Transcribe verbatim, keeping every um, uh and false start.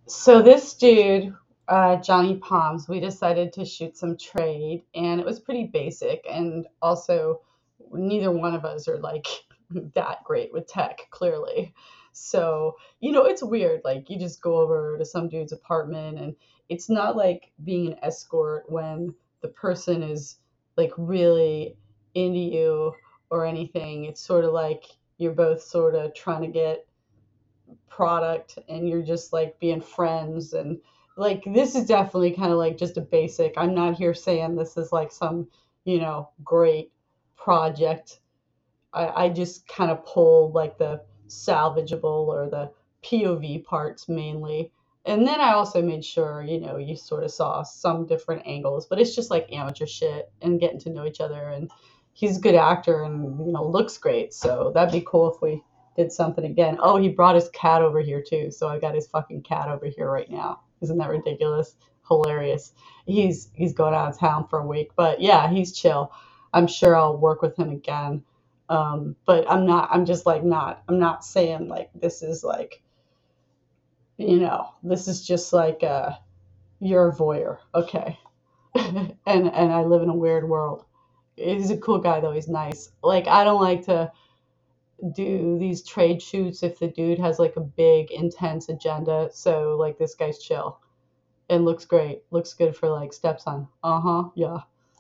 So this dude, uh, Johnny Palms, we decided to shoot some trade, and it was pretty basic. And also, neither one of us are like that great with tech, clearly. So you know, it's weird. Like you just go over to some dude's apartment, and it's not like being an escort when the person is like really into you or anything. It's sort of like you're both sort of trying to get product and you're just like being friends, and like this is definitely kind of like just a basic. I'm not here saying this is like some, you know, great project. I, I just kind of pull like the salvageable or the P O V parts mainly. And then I also made sure, you know, you sort of saw some different angles, but it's just like amateur shit and getting to know each other. And he's a good actor and, you know, looks great. So that'd be cool if we did something again. Oh, he brought his cat over here too. So I got his fucking cat over here right now. Isn't that ridiculous? Hilarious. He's he's going out of town for a week, but yeah, he's chill. I'm sure I'll work with him again. Um, but I'm not. I'm just like not. I'm not saying like this is like, you know, this is just like uh, you're a voyeur, okay? and and I live in a weird world. He's a cool guy though. He's nice. Like I don't like to do these trade shoots if the dude has like a big intense agenda. So like this guy's chill and looks great. Looks good for like stepson. Uh huh. Yeah.